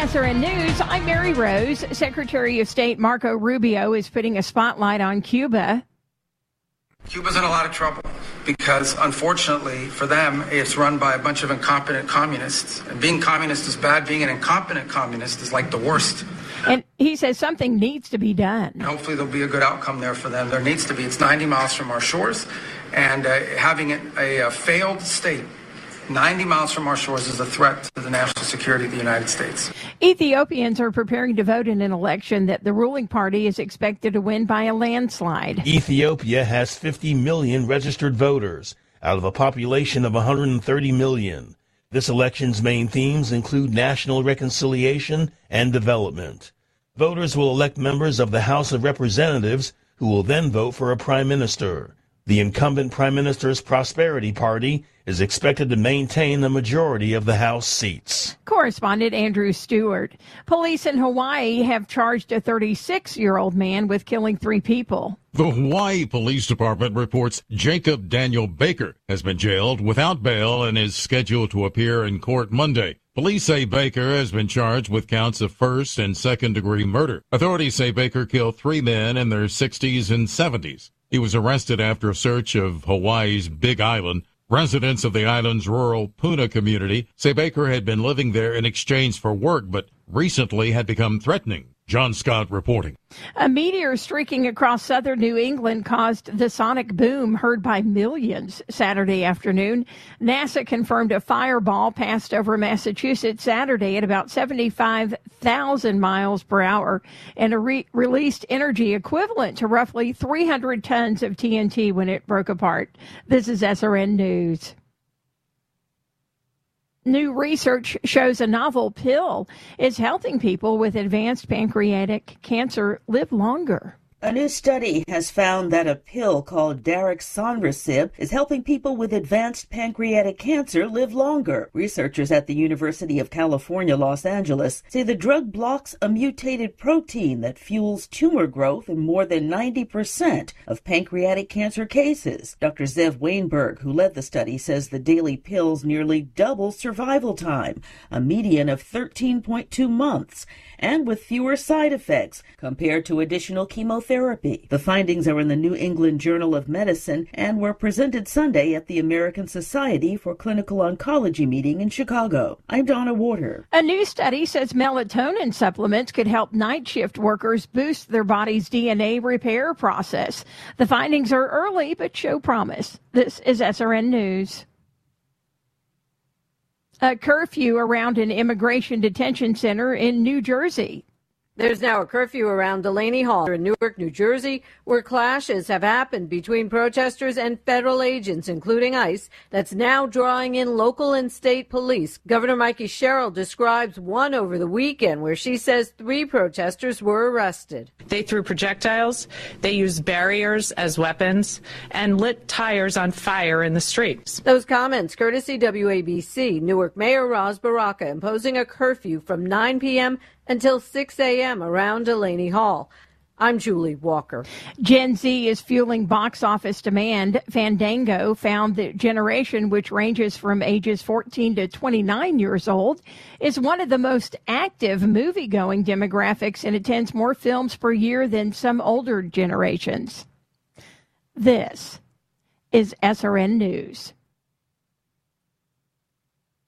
SRN News, I'm Mary Rose. Secretary of State Marco Rubio is putting a spotlight on Cuba. Cuba's in a lot of trouble because, unfortunately for them, it's run by a bunch of incompetent communists. And being communist is bad. Being an incompetent communist is like the worst. And he says something needs to be done. Hopefully there'll be a good outcome there for them. There needs to be. It's 90 miles from our shores. And having a failed state 90 miles from our shores is a threat to the national security of the United States. Ethiopians are preparing to vote in an election that the ruling party is expected to win by a landslide. Ethiopia has 50 million registered voters out of a population of 130 million. This election's main themes include national reconciliation and development. Voters will elect members of the House of Representatives who will then vote for a prime minister. The incumbent prime minister's Prosperity Party is expected to maintain the majority of the House seats. Correspondent Andrew Stewart. Police in Hawaii have charged a 36-year-old man with killing 3 people. The Hawaii Police Department reports Jacob Daniel Baker has been jailed without bail and is scheduled to appear in court Monday. Police say Baker has been charged with counts of first and second-degree murder. Authorities say Baker killed 3 men in their 60s and 70s. He was arrested after a search of Hawaii's Big Island. Residents of the island's rural Puna community say Baker had been living there in exchange for work, but recently had become threatening. John Scott reporting. A meteor streaking across southern New England caused the sonic boom heard by millions Saturday afternoon. NASA confirmed a fireball passed over Massachusetts Saturday at about 75,000 miles per hour and released energy equivalent to roughly 300 tons of TNT when it broke apart. This is SRN News. New research shows a novel pill is helping people with advanced pancreatic cancer live longer. A new study has found that a pill called Daraxonrasib is helping people with advanced pancreatic cancer live longer. Researchers at the University of California, Los Angeles, say the drug blocks a mutated protein that fuels tumor growth in more than 90% of pancreatic cancer cases. Dr. Zev Weinberg, who led the study, says the daily pills nearly double survival time, a median of 13.2 months, and with fewer side effects compared to additional chemotherapy. The findings are in the New England Journal of Medicine and were presented Sunday at the American Society for Clinical Oncology meeting in Chicago. I'm Donna Warder. A new study says melatonin supplements could help night shift workers boost their body's DNA repair process. The findings are early but show promise. This is SRN News. A curfew around an immigration detention center in New Jersey. There's now a curfew around Delaney Hall in Newark, New Jersey, where clashes have happened between protesters and federal agents, including ICE, that's now drawing in local and state police. Governor Mikey Sherrill describes one over the weekend where she says 3 protesters were arrested. They threw projectiles, they used barriers as weapons, and lit tires on fire in the streets. Those comments courtesy WABC. Newark Mayor Ros Baraka imposing a curfew from 9 p.m. until 6 a.m. around Delaney Hall. I'm Julie Walker. Gen Z is fueling box office demand. Fandango found the generation, which ranges from ages 14 to 29 years old, is one of the most active movie-going demographics and attends more films per year than some older generations. This is SRN News.